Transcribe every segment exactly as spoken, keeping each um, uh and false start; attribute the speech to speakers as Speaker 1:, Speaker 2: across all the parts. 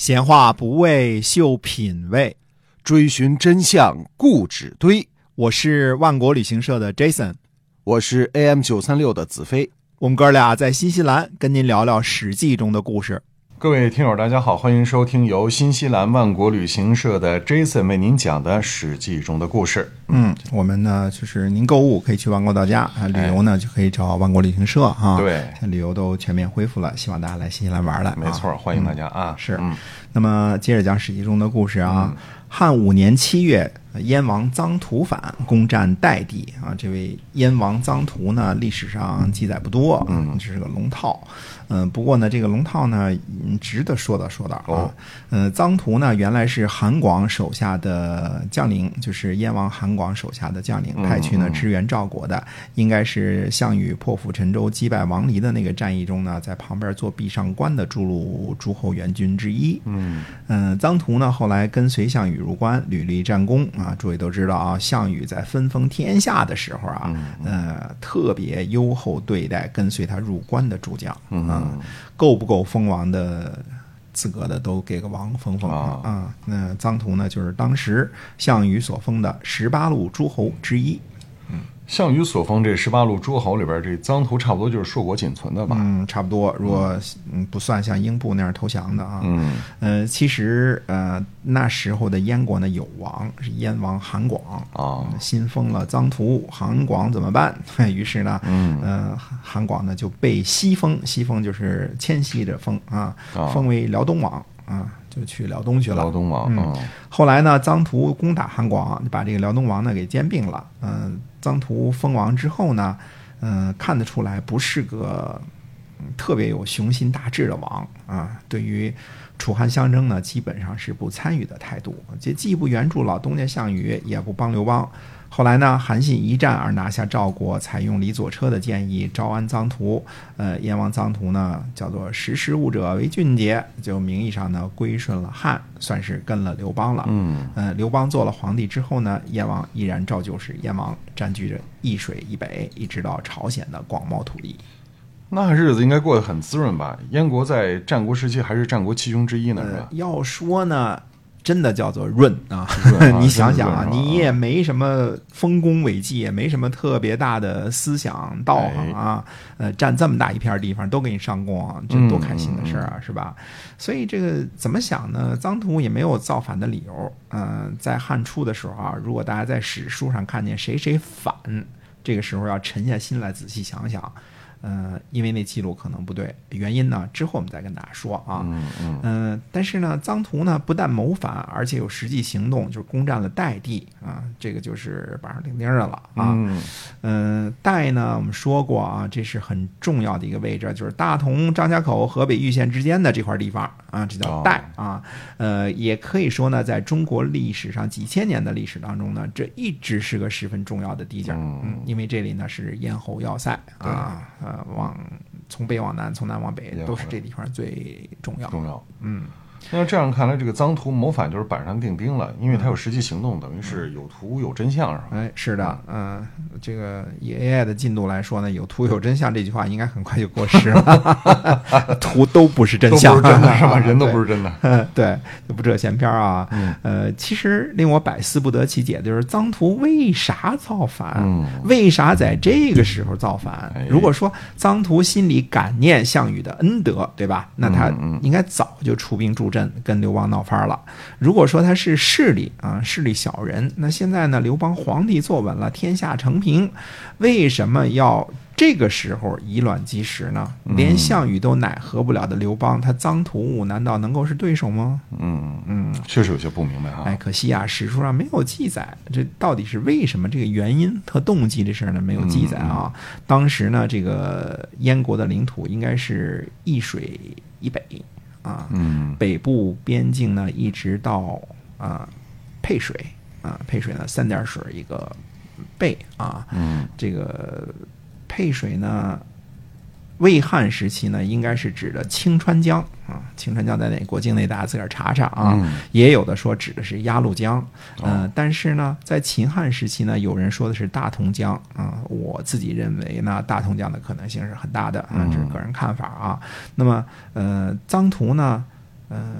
Speaker 1: 闲话不为秀品味，
Speaker 2: 追寻真相固执堆。
Speaker 1: 我是万国旅行社的 Jason，
Speaker 2: 我是 A M 九三六 的子飞。
Speaker 1: 我们哥俩在新西兰跟您聊聊史记中的故事。
Speaker 2: 各位听友大家好，欢迎收听由新西兰万国旅行社的 Jason 为您讲的史记中的故事。
Speaker 1: 嗯，我们呢就是您购物可以去万国到家，啊，旅游呢、哎、就可以找万国旅行社啊。
Speaker 2: 对，
Speaker 1: 现在旅游都全面恢复了，希望大家来新西兰玩来。
Speaker 2: 没错，啊、欢迎大家啊。
Speaker 1: 嗯、是、
Speaker 2: 嗯，
Speaker 1: 那么接着讲史记中的故事啊。
Speaker 2: 嗯、
Speaker 1: 汉五年七月，燕王臧荼反，攻占代地啊。这位燕王臧荼呢，历史上记载不多，
Speaker 2: 嗯，
Speaker 1: 这是个龙套。嗯，不过呢，这个龙套呢，值得说道说道啊。
Speaker 2: 哦，
Speaker 1: 呃，臧荼呢，原来是韩广手下的将领，就是燕王韩广手下的将领，派去呢支援赵国的，嗯嗯、应该是项羽破釜沉舟、击败王离的那个战役中呢，在旁边做壁上观的诸路诸侯援军之一。
Speaker 2: 嗯
Speaker 1: 嗯，臧荼呢，后来跟随项羽入关，屡立战功啊。诸位都知道啊，项羽在分封天下的时候啊，
Speaker 2: 嗯
Speaker 1: 嗯、呃，特别优厚对待跟随他入关的诸将。
Speaker 2: 嗯。
Speaker 1: 啊，够不够封王的资格的都给个王封封啊！啊，那臧荼呢，就是当时项羽所封的十八路诸侯之一。嗯，
Speaker 2: 项羽所封这十八路诸侯里边，这臧荼差不多就是硕果仅存的吧？
Speaker 1: 嗯，差不多。如果嗯不算像英布那样投降的啊，
Speaker 2: 嗯，
Speaker 1: 呃，其实呃那时候的燕国呢有王是燕王韩广
Speaker 2: 啊，
Speaker 1: 新封了臧荼，韩广怎么办？于是呢，
Speaker 2: 嗯，
Speaker 1: 呃，韩广呢就被西封，西封就是迁徙着封啊，封为辽东王啊。就去辽东去了。
Speaker 2: 辽东王，
Speaker 1: 嗯，后来呢，臧荼攻打韩广，把这个辽东王呢给兼并了。嗯、呃，臧荼封王之后呢，嗯、呃，看得出来不是个、嗯、特别有雄心大志的王啊。对于楚汉相争呢，基本上是不参与的态度，这既不援助老东家项羽，也不帮刘邦。后来呢，韩信一战而拿下赵国，采用李左车的建议招安臧荼。呃，燕王臧荼呢，叫做识时务者为俊杰，就名义上呢归顺了汉，算是跟了刘邦了。
Speaker 2: 嗯，
Speaker 1: 呃，刘邦做了皇帝之后呢，燕王依然照旧是燕王，占据着易水以北，一直到朝鲜的广袤土地。
Speaker 2: 那日子应该过得很滋润吧？燕国在战国时期还是战国七雄之一呢，是吧？
Speaker 1: 呃、要说呢。真的叫做润啊！
Speaker 2: 润啊
Speaker 1: 你想想啊，
Speaker 2: 啊
Speaker 1: 你也没什么丰功伟绩，也没什么特别大的思想道行啊，哎、呃，占这么大一片地方都给你上供啊，这多开心的事啊，嗯、是吧？所以这个怎么想呢？臧荼也没有造反的理由。嗯、呃，在汉初的时候啊，如果大家在史书上看见谁谁反，这个时候要沉下心来仔细想想。呃，因为那记录可能不对，原因呢之后我们再跟大家说啊。
Speaker 2: 嗯嗯。
Speaker 1: 呃、但是呢，臧荼呢不但谋反，而且有实际行动，就是攻占了代地啊，这个就是板上钉钉的了啊。
Speaker 2: 嗯。
Speaker 1: 呃，代呢我们说过啊，这是很重要的一个位置，就是大同、张家口、河北玉县之间的这块地方啊，这叫代啊。呃，也可以说呢，在中国历史上几千年的历史当中呢，这一直是个十分重要的地界。嗯，因为这里呢是咽喉要塞啊。呃，往从北往南，从南往北，都是这地方最重要。
Speaker 2: 重要，
Speaker 1: 嗯。
Speaker 2: 那这样看来，这个臧荼谋反就是板上钉钉了，因为他有实际行动，等于是有图有真相，是吧？
Speaker 1: 哎，是的，嗯、呃，这个以 A I 的进度来说呢，有图有真相这句话应该很快就过时了，图都不是真相，
Speaker 2: 都不是真的是吧？人都不是真的，
Speaker 1: 嗯，对，就不这闲篇啊。
Speaker 2: 嗯，
Speaker 1: 呃，其实令我百思不得其解的就是臧荼为啥造反？
Speaker 2: 嗯，
Speaker 1: 为啥在这个时候造反？
Speaker 2: 哎、
Speaker 1: 如果说臧荼心里感念项羽的恩德，对吧？那他应该早就出兵助阵，跟刘邦闹翻了。如果说他是势力啊，势力小人，那现在呢，刘邦皇帝坐稳了，天下承平，为什么要这个时候以卵击石呢？连项羽都奈何不了的刘邦，他臧荼难道能够是对手吗？
Speaker 2: 嗯
Speaker 1: 嗯，
Speaker 2: 确实有些不明白哈。
Speaker 1: 哎，可惜啊，史书上没有记载，这到底是为什么？这个原因和动机这事儿呢，没有记载啊。嗯、当时呢，这个燕国的领土应该是易水以北。啊，
Speaker 2: 嗯，
Speaker 1: 北部边境呢，一直到啊沛水啊，沛水呢三点水一个背啊，
Speaker 2: 嗯，
Speaker 1: 这个沛水呢，魏汉时期呢，应该是指的青川江啊，青川江在哪国境内，大家自个儿查查啊。
Speaker 2: 嗯、
Speaker 1: 也有的说指的是鸭绿江，呃，哦、但是呢，在秦汉时期呢，有人说的是大同江啊。我自己认为呢，大同江的可能性是很大的啊，这是个人看法啊。嗯、那么，呃，臧荼呢，呃。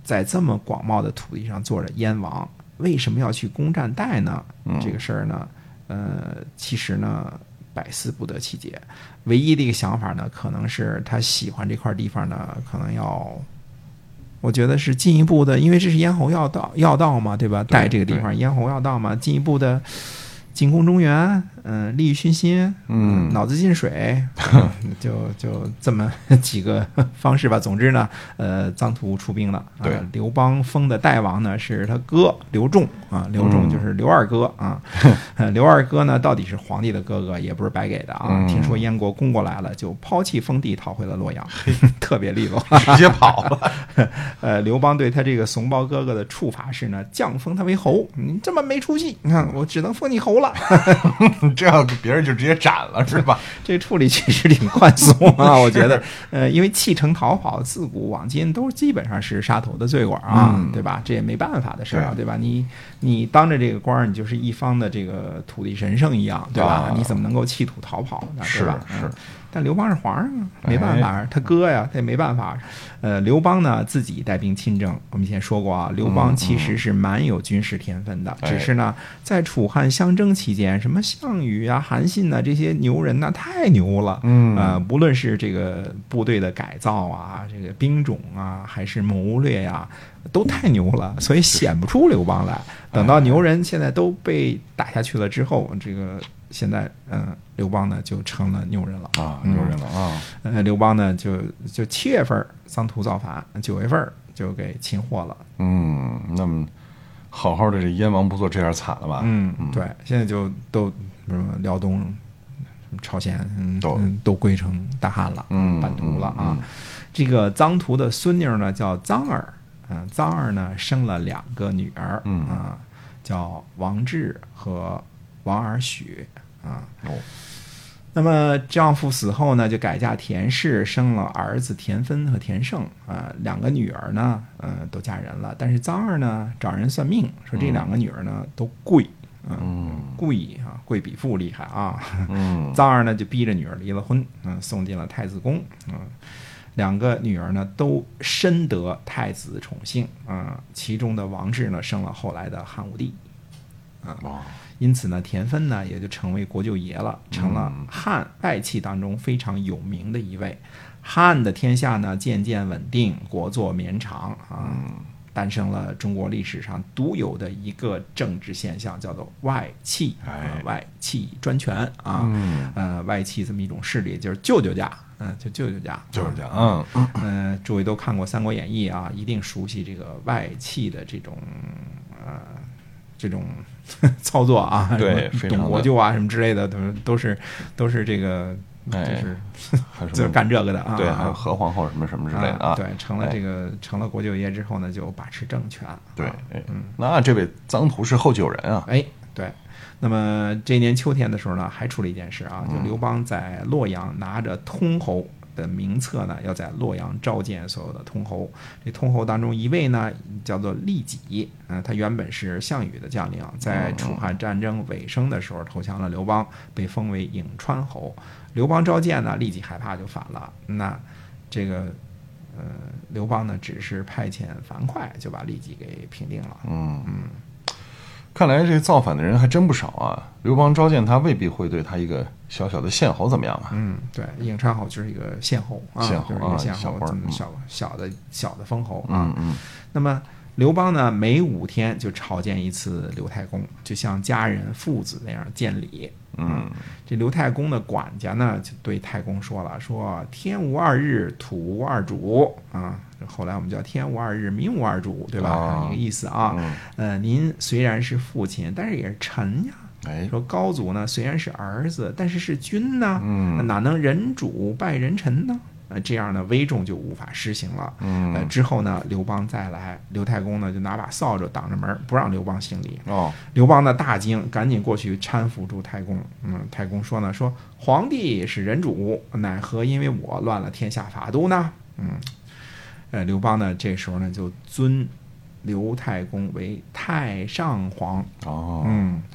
Speaker 1: 在这么广袤的土地上做着燕王，为什么要去攻占代呢？这个事儿呢，呃，其实呢百思不得其解。唯一的一个想法呢，可能是他喜欢这块地方呢，可能要，我觉得是进一步的，因为这是咽喉要道要道嘛，对吧？代这个地方咽喉要道嘛，进一步的进攻中原，嗯，利欲熏心，
Speaker 2: 嗯，
Speaker 1: 脑子进水，就就这么几个方式吧。总之呢，呃，臧荼出兵了。
Speaker 2: 对，
Speaker 1: 呃、刘邦封的代王呢是他哥刘仲啊，刘仲就是刘二哥啊。呃、刘二哥呢到底是皇帝的哥哥，也不是白给的啊。
Speaker 2: 嗯、
Speaker 1: 听说燕国攻过来了，就抛弃封地，逃回了洛阳，特别利落，
Speaker 2: 直接跑了。
Speaker 1: 呃，刘邦对他这个怂包哥哥的处罚是呢，降封他为侯。你这么没出息，你看我只能封你侯了。
Speaker 2: 这样别人就直接斩了是吧？
Speaker 1: 这个处理其实挺宽松啊，我觉得，呃，因为弃城逃跑自古往今都基本上是杀头的罪过啊，
Speaker 2: 嗯、
Speaker 1: 对吧？这也没办法的事啊，对吧？你你当着这个官儿，你就是一方的这个土地神圣一样，对吧？啊、你怎么能够弃土逃跑呢？对吧？
Speaker 2: 是是。
Speaker 1: 嗯，但刘邦是皇上啊，没办法，他哥呀，他也没办法。呃，刘邦呢自己带兵亲征，我们以前说过啊，刘邦其实是蛮有军事天分的，
Speaker 2: 嗯、
Speaker 1: 只是呢，在楚汉相争期间，什么项羽啊、韩信啊这些牛人呢，太牛了。
Speaker 2: 嗯，
Speaker 1: 呃，不论是这个部队的改造啊，这个兵种啊，还是谋略呀、啊，都太牛了，所以显不出刘邦来。等到牛人现在都被打下去了之后，这个。现在，嗯、呃，刘邦呢就成了牛人了
Speaker 2: 啊，牛人了啊。
Speaker 1: 呃，刘邦呢就就七月份臧荼造反，九月份就给擒获了。
Speaker 2: 嗯，那么好好的这燕王不做这样惨了吧？
Speaker 1: 嗯，对，现在就都什么辽东、朝鲜，嗯，
Speaker 2: 都
Speaker 1: 嗯都归成大汉了，
Speaker 2: 嗯，
Speaker 1: 版图了啊。
Speaker 2: 嗯嗯、
Speaker 1: 这个臧荼的孙女呢叫臧儿，嗯、呃，臧儿呢生了两个女儿，
Speaker 2: 嗯
Speaker 1: 啊、呃，叫王志和王尔许。啊，
Speaker 2: 哦，
Speaker 1: 那么丈夫死后呢，就改嫁田氏，生了儿子田芬和田胜啊、呃，两个女儿呢，呃，都嫁人了。但是臧儿呢，找人算命说这两个女儿呢都贵，呃、
Speaker 2: 嗯，
Speaker 1: 贵啊，贵比父厉害啊。
Speaker 2: 嗯，
Speaker 1: 臧儿呢就逼着女儿离了婚，嗯、呃，送进了太子宫，嗯、呃，两个女儿呢都深得太子宠幸啊、呃，其中的王志呢生了后来的汉武帝，啊、呃。因此呢，田芬呢也就成为国舅爷了，成了汉外戚当中非常有名的一位。汉的天下呢渐渐稳定，国祚绵长啊，诞生了中国历史上独有的一个政治现象，叫做外戚，
Speaker 2: 哎，
Speaker 1: 外戚专权啊，
Speaker 2: 嗯、
Speaker 1: 呃，外戚这么一种势力，就是舅舅家，嗯、呃，就舅舅家，
Speaker 2: 舅舅家，嗯
Speaker 1: 嗯、呃，诸位都看过《三国演义》啊，一定熟悉这个外戚的这种呃这种。操作啊，
Speaker 2: 对，
Speaker 1: 董国舅啊，什么之类的，都都是都是这个，
Speaker 2: 哎、
Speaker 1: 就是
Speaker 2: 还是
Speaker 1: 就是干这个的啊。
Speaker 2: 对，还有何皇后什么什么之类的啊。
Speaker 1: 对，成了这个、哎、成了国舅爷之后呢，就把持政权。
Speaker 2: 对，
Speaker 1: 哎，
Speaker 2: 嗯，那这位臧荼是后继有人啊。
Speaker 1: 哎，对。那么这年秋天的时候呢，还出了一件事啊，就刘邦在洛阳拿着通侯的名册呢，要在洛阳召见所有的通侯。这通侯当中一位呢叫做利己，嗯、呃，他原本是项羽的将领，在楚汉战争尾声的时候投降了刘邦，被封为颍川侯。刘邦召见呢，利己害怕就反了。那这个呃，刘邦呢只是派遣樊哙就把利己给平定了。
Speaker 2: 嗯嗯。看来这造反的人还真不少啊！刘邦召见他，未必会对他一个小小的县侯怎么样啊？
Speaker 1: 嗯，对，颍川侯就是一个县侯啊，
Speaker 2: 县侯
Speaker 1: 就是一个县侯，
Speaker 2: 这
Speaker 1: 么小小的小的封侯啊。
Speaker 2: 嗯嗯。
Speaker 1: 那么刘邦呢，每五天就朝见一次刘太公，就像家人父子那样见礼。
Speaker 2: 嗯，
Speaker 1: 这刘太公的管家呢，就对太公说了：“说天无二日，土无二主啊。”后来我们叫天无二日，民无二主，对吧？
Speaker 2: 哦、
Speaker 1: 一个意思啊。
Speaker 2: 嗯、
Speaker 1: 呃，您虽然是父亲，但是也是臣呀。
Speaker 2: 哎，
Speaker 1: 说高祖呢，虽然是儿子，但是是君呢，
Speaker 2: 嗯，
Speaker 1: 哪能人主拜人臣呢？呃，这样呢，威重就无法施行了。
Speaker 2: 嗯，
Speaker 1: 呃，之后呢，刘邦再来，刘太公呢就拿把扫帚挡着门，不让刘邦行礼。
Speaker 2: 哦，
Speaker 1: 刘邦呢大惊，赶紧过去搀扶住太公。嗯，太公说呢，说皇帝是人主，奈何因为我乱了天下法度呢？嗯，呃，刘邦呢这时候呢就尊刘太公为太上皇。
Speaker 2: 哦，
Speaker 1: 嗯。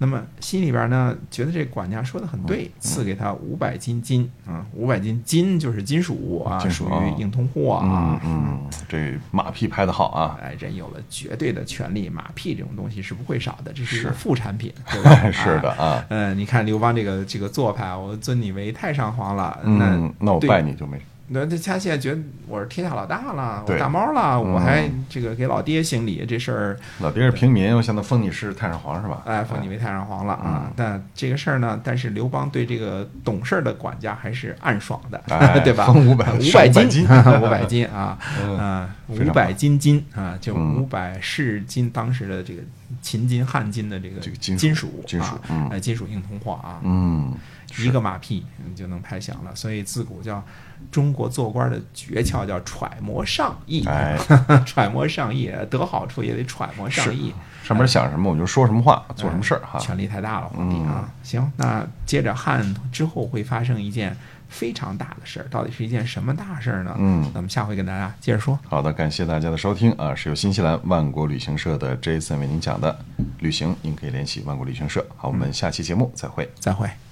Speaker 1: 那么心里边呢，觉得这管家说的很对，赐给他五百斤金啊，五百斤金就是金属啊，属于硬通货啊。
Speaker 2: 嗯嗯，这马屁拍得好啊！
Speaker 1: 哎，人有了绝对的权利，马屁这种东西是不会少的，这是一个副产品，对吧？
Speaker 2: 是的啊。
Speaker 1: 嗯，你看刘邦这个这个做派，我尊你为太上皇了，
Speaker 2: 嗯，那我拜你就没。
Speaker 1: 那这他现在觉得我是天下老大了，我大猫了，
Speaker 2: 嗯、
Speaker 1: 我还这个给老爹行礼，这事儿
Speaker 2: 老爹是平民，我现在封你是太上皇是吧？
Speaker 1: 哎，封你为太上皇了啊！
Speaker 2: 嗯、
Speaker 1: 但这个事儿呢，但是刘邦对这个懂事的管家还是暗爽的，
Speaker 2: 哎、
Speaker 1: 对吧？
Speaker 2: 封五百
Speaker 1: 五百
Speaker 2: 斤，
Speaker 1: 五百斤啊，嗯，五百斤金啊，就五百是金当时的这个秦金汉金的这个金属
Speaker 2: 金属
Speaker 1: 啊，呃，金属硬通货啊，
Speaker 2: 嗯，
Speaker 1: 一个马屁你就能拍响了，所以自古叫中国做官的诀窍叫揣摩上意，
Speaker 2: 哎，
Speaker 1: 揣摩上意，得好处也得揣摩上意。
Speaker 2: 上面想什么我们就说什么话，做什么事儿哈。
Speaker 1: 权力太大了，皇帝啊！行，那接着汉之后会发生一件非常大的事儿，到底是一件什么大事儿呢？
Speaker 2: 嗯，
Speaker 1: 那么下回跟大家接着说。
Speaker 2: 好的，感谢大家的收听啊，是由新西兰万国旅行社的 Jason 为您讲的旅行，您可以联系万国旅行社。好，我们下期节目再会，
Speaker 1: 再会。